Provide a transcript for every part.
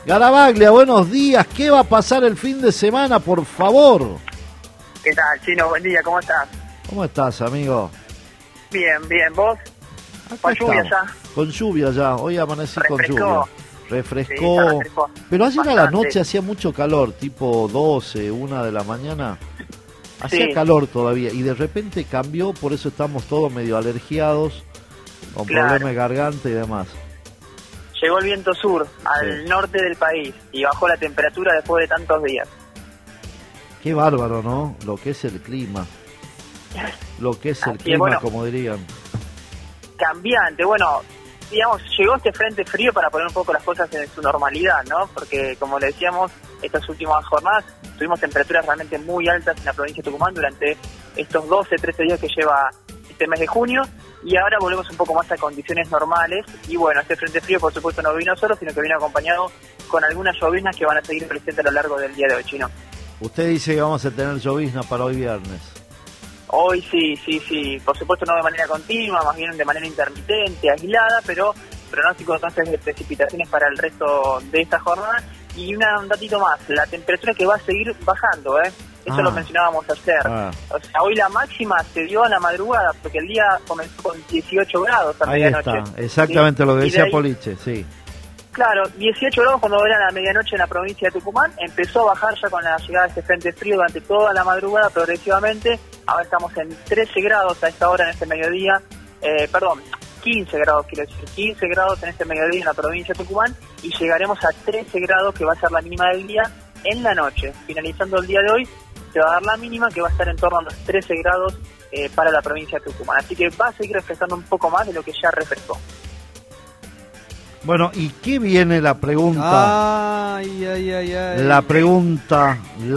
Garabaglia, buenos días. ¿Qué va a pasar el fin de semana, por favor? ¿Qué tal, Chino? Buen día, ¿cómo estás? ¿Cómo estás, amigo? Bien, bien, ¿vos? Acá Con lluvia estamos. ya. Con lluvia ya, hoy amanecí con Refrescó. lluvia. Sí, Refrescó. ya refrescó. Pero ayer a la Bastante. noche hacía mucho calor, tipo 12, 1 de la mañana. Hacía Sí. calor todavía y de repente cambió, por eso estamos todos medio alergiados, con Claro. problemas de garganta y demás. Llegó el viento sur al norte del país y bajó la temperatura después de tantos días. Qué bárbaro, ¿no? Lo que es el clima. Lo que es el Así es, clima, bueno. como dirían. Cambiante, bueno, digamos, llegó este frente frío para poner un poco las cosas en su normalidad, ¿no? Porque, como le decíamos, estas últimas jornadas tuvimos temperaturas realmente muy altas en la provincia de Tucumán durante estos 12, 13 días que lleva este mes de junio, y ahora volvemos un poco más a condiciones normales. Y bueno, este frente frío, por supuesto, no vino solo, sino que vino acompañado con algunas lloviznas que van a seguir presentes a lo largo del día de hoy, Chino. Usted dice que vamos a tener llovizna para hoy viernes. Hoy sí, por supuesto no de manera continua, más bien de manera intermitente, aislada, pero pronóstico entonces de precipitaciones para el resto de esta jornada. Y un datito más, la temperatura que va a seguir bajando, eso lo mencionábamos ayer. O sea, hoy la máxima se dio a la madrugada, porque el día comenzó con 18 grados a Ahí medianoche. está, exactamente, ¿sí? Lo que Y de decía ahí, Poliche, sí. claro, 18 grados cuando era la medianoche en la provincia de Tucumán, empezó a bajar ya con la llegada de este frente frío durante toda la madrugada progresivamente. Ahora estamos en 13 grados a esta hora en este mediodía, 15 grados quiero decir, 15 grados en este mediodía en la provincia de Tucumán, y llegaremos a 13 grados que va a ser la mínima del día en la noche. Finalizando el día de hoy se va a dar la mínima que va a estar en torno a los 13 grados para la provincia de Tucumán, así que va a seguir refrescando un poco más de lo que ya refrescó. Bueno, ¿y qué viene la pregunta? Ay. La pregunta.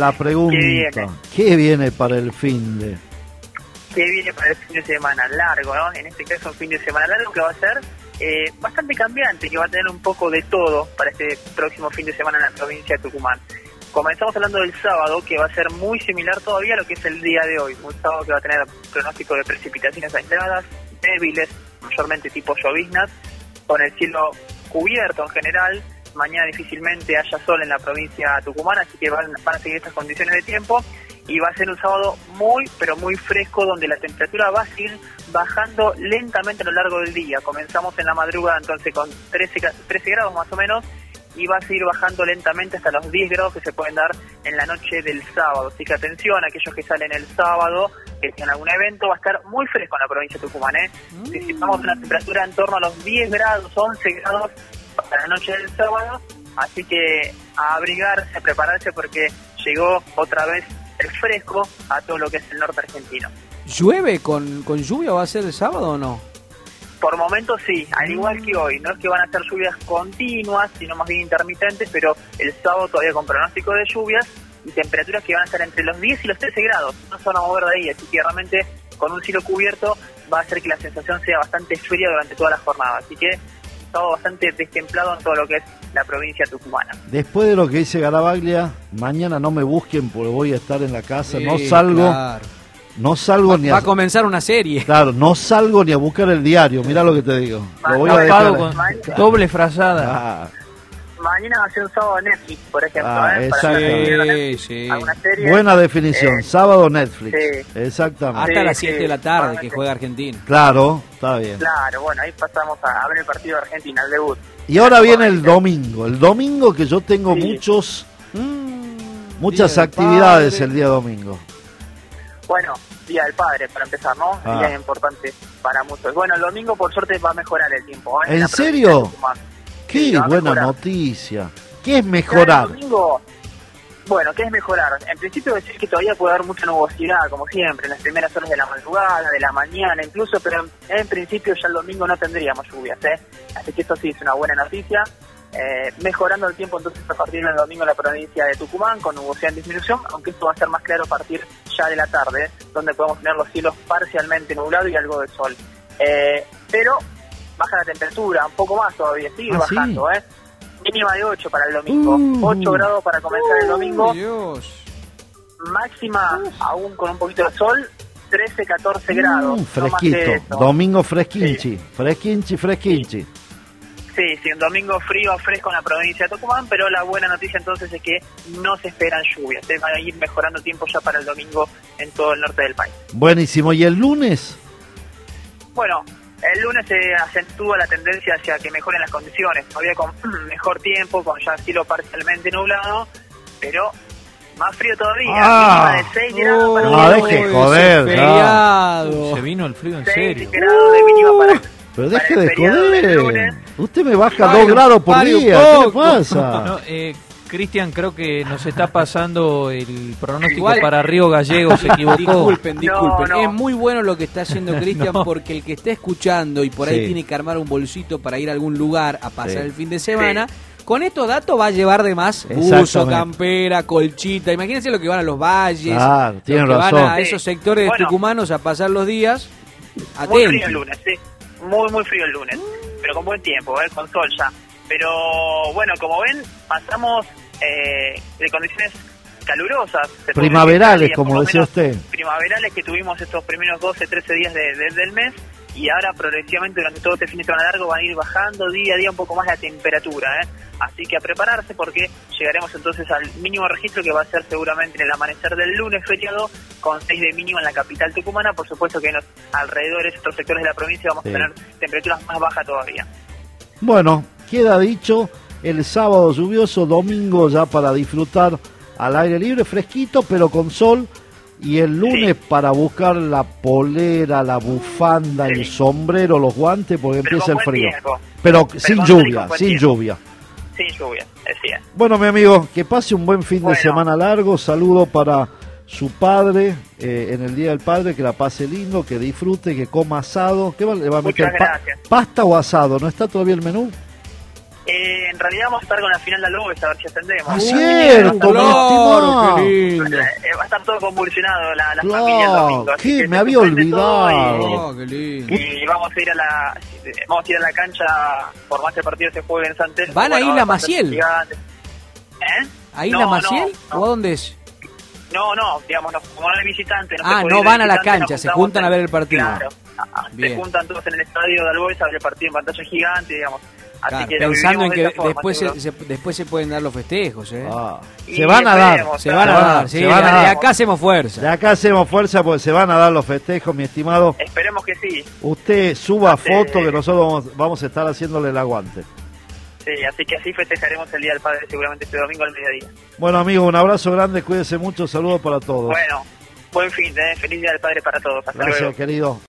¿Qué viene para el fin de? Que viene para el fin de semana largo, ¿no? En este caso un fin de semana largo que va a ser bastante cambiante, que va a tener un poco de todo para este próximo fin de semana en la provincia de Tucumán. Comenzamos hablando del sábado, que va a ser muy similar todavía a lo que es el día de hoy. Un sábado que va a tener pronóstico de precipitaciones aisladas, débiles, mayormente tipo lloviznas, con el cielo cubierto en general. Mañana difícilmente haya sol en la provincia tucumana, así que van a seguir estas condiciones de tiempo. Y va a ser un sábado muy, pero muy fresco, donde la temperatura va a seguir bajando lentamente a lo largo del día. Comenzamos en la madrugada entonces con 13 grados más o menos, y va a seguir bajando lentamente hasta los 10 grados que se pueden dar en la noche del sábado. Así que atención, aquellos que salen el sábado, que tengan algún evento, va a estar muy fresco en la provincia de Tucumán. Necesitamos una temperatura en torno a los 10 grados, 11 grados para la noche del sábado. Así que a abrigarse, a prepararse, porque llegó otra vez el fresco a todo lo que es el norte argentino. ¿Llueve con lluvia va a ser el sábado o no? Por momentos sí, al igual que hoy. No es que van a ser lluvias continuas, sino más bien intermitentes, pero el sábado todavía con pronóstico de lluvias y temperaturas que van a estar entre los 10 y los 13 grados. No se van a mover de ahí, así que realmente con un cielo cubierto va a hacer que la sensación sea bastante fría durante toda la jornada. Así que estado bastante destemplado en todo lo que es la provincia tucumana. Después de lo que dice Garabaglia, mañana no me busquen porque voy a estar en la casa, Sí, no salgo. Claro. No salgo ni Va a comenzar una serie. Claro, no salgo ni a buscar el diario, mirá lo que te digo. Lo voy a Tapado dejar. con Claro. doble frazada. Ah, Mañana va a ser un sábado Netflix, por ejemplo, para exacto. los que vieron Netflix, Sí. alguna serie. buena definición, sábado Netflix. sí. Exactamente. Hasta Sí, las 7 de la tarde sí. que juega Argentina. Claro, está bien. Claro, bueno, ahí pasamos a ver el partido de Argentina, el debut. Y ahora viene el domingo que yo tengo Sí. muchas Día del actividades Padre. el día domingo. Bueno, Día del Padre, para empezar, ¿no? Ah. Día importante para muchos. Bueno, el domingo, por suerte, va a mejorar el tiempo. ¿En la provincia serio? de Tucumán. Qué Sí, va a buena mejorar. noticia. ¿Qué es Ya mejorar? el domingo, bueno, ¿qué es mejorar? En principio decir que todavía puede haber mucha nubosidad, como siempre, en las primeras horas de la madrugada, de la mañana incluso, pero en principio ya el domingo no tendríamos lluvias, Así que esto sí es una buena noticia. Mejorando el tiempo entonces a partir del domingo en la provincia de Tucumán, con nubosidad en disminución, aunque esto va a ser más claro a partir ya de la tarde, donde podemos tener los cielos parcialmente nublados y algo de sol. Pero baja la temperatura, un poco más todavía, sigue bajando, Mínima de 8 para el domingo, 8 grados para comenzar el domingo, Dios. máxima aún con un poquito de sol, 13, 14 grados. No más Fresquito, que eso. domingo fresquinchi, fresquinchi. Sí, un domingo frío, fresco en la provincia de Tucumán, pero la buena noticia entonces es que no se esperan lluvias. Se van a ir mejorando tiempo ya para el domingo en todo el norte del país. Buenísimo. ¿Y el lunes? Bueno, el lunes se acentúa la tendencia hacia que mejoren las condiciones, todavía con mejor tiempo, con ya cielo parcialmente nublado, pero más frío todavía, mínima de 6 grados para no, el deje lunes. joder, feriado. Se vino el frío en 6 serio. grados de mínima para Pero para deje el de feriado del joder. lunes. Usted me baja Pare 2 grados por pare un día. ¿Qué le poco. pasa? No, Cristian, creo que nos está pasando el pronóstico Igual- para Río Gallegos, se equivocó. Disculpen. No. Es muy bueno lo que está haciendo Cristian No. porque el que está escuchando y por ahí Sí. tiene que armar un bolsito para ir a algún lugar a pasar Sí. el fin de semana, con estos datos va a llevar de más buzo, Exactamente. campera, colchita. Imagínense lo que van a los valles, Claro, los tienen que van razón. a esos sectores Bueno. tucumanos a pasar los días. Muy frío el Atentos. lunes, sí. Muy frío el lunes. Pero con buen tiempo, con sol ya. Pero bueno, como ven, pasamos de condiciones calurosas. se puede Primaverales, decir, como por lo decía menos usted. Primaverales que tuvimos estos primeros 12, 13 días del mes. Y ahora progresivamente durante todo este fin de semana largo van a ir bajando día a día un poco más la temperatura. Así que a prepararse porque llegaremos entonces al mínimo registro que va a ser seguramente en el amanecer del lunes feriado con 6 de mínimo en la capital tucumana. Por supuesto que en los alrededores, otros sectores de la provincia vamos Sí. a tener temperaturas más bajas todavía. Bueno, queda dicho, el sábado lluvioso, domingo ya para disfrutar al aire libre, fresquito, pero con sol. Y el lunes para buscar la polera, la bufanda, Sí. el sombrero, los guantes, porque Pero empieza el con buen frío. tiempo. Pero Pero sin con sol y lluvia, con buen sin tiempo. lluvia. Sin lluvia, decía. Bueno, mi amigo, que pase un buen fin de Bueno. semana largo. Saludo para su padre en el Día del Padre, que la pase lindo, que disfrute, que coma asado. ¿Qué le va a Muchas meter? gracias. ¿Pasta o asado? ¿No está todavía el menú? En realidad vamos a estar con la final de Albogues a ver si ascendemos. Ah, cierto, mi estimado. Claro, qué lindo. Va a estar todo convulsionado la Claro, familia el domingo. así ¿qué? que Me se había suspende todo olvidado. Oh, qué lindo. y vamos a ir a la cancha, por más que el partido se juegue en San Telmo. ¿Van a Isla va estar Maciel? gigantes. ¿A Isla No, Maciel? no. ¿O a dónde es? No, digamos, como no hay visitantes. Ah, se puede no ir van a la visitante, cancha, nos se juntamos juntan a ver el partido. Claro, Bien. se juntan todos en el estadio de Albogues a ver el partido en pantalla gigante, digamos. Así Claro, que lo pensando en vivimos que de esa forma, después seguro. después se pueden dar los festejos, ¿eh? Ah, Y se van a dar. esperemos, Se van a dar, sí, se van a de dar. acá hacemos fuerza. De acá hacemos fuerza porque se van a dar los festejos, mi estimado. Esperemos que sí. Usted suba Hace- foto que nosotros vamos a estar haciéndole el aguante. Sí, así que así festejaremos el Día del Padre seguramente este domingo al mediodía. Bueno, amigo, un abrazo grande, cuídese mucho, saludos para todos. Bueno, buen fin, feliz Día del Padre para todos. Hasta Gracias, luego. querido.